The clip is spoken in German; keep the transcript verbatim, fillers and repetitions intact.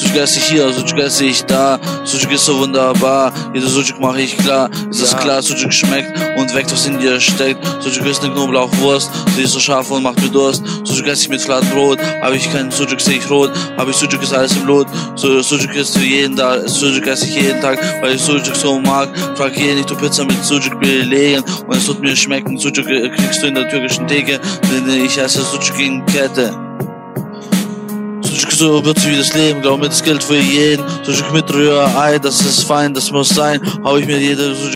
Sucuk esse ich hier, Sucuk esse ich da. Sucuk ist so wunderbar, jede Sucuk mache ich klar. Es ist Ja. klar, Sucuk schmeckt und weckt, was in dir steckt. Sucuk ist eine Knoblauchwurst, sie ist so scharf und macht mir Durst. Sucuk esse ich mit Fladenbrot, habe ich keinen Sucuk, sehe ich rot. Habe ich Sucuk, ist alles im Blut. So, Sucuk ist für jeden da, Sucuk esse ich jeden Tag, weil ich Sucuk so mag. Frag jeden, ich tu Pizza mit Sucuk belegen und es tut mir schmecken. Sucuk kriegst du in der türkischen Theke, denn ich esse Sucuk in Kette. Sucuk so wird wie das Leben, glaub mir, das gilt für jeden. Sucuk mit Rührei, das ist fein, das muss sein. Hau ich mir jede Sucuk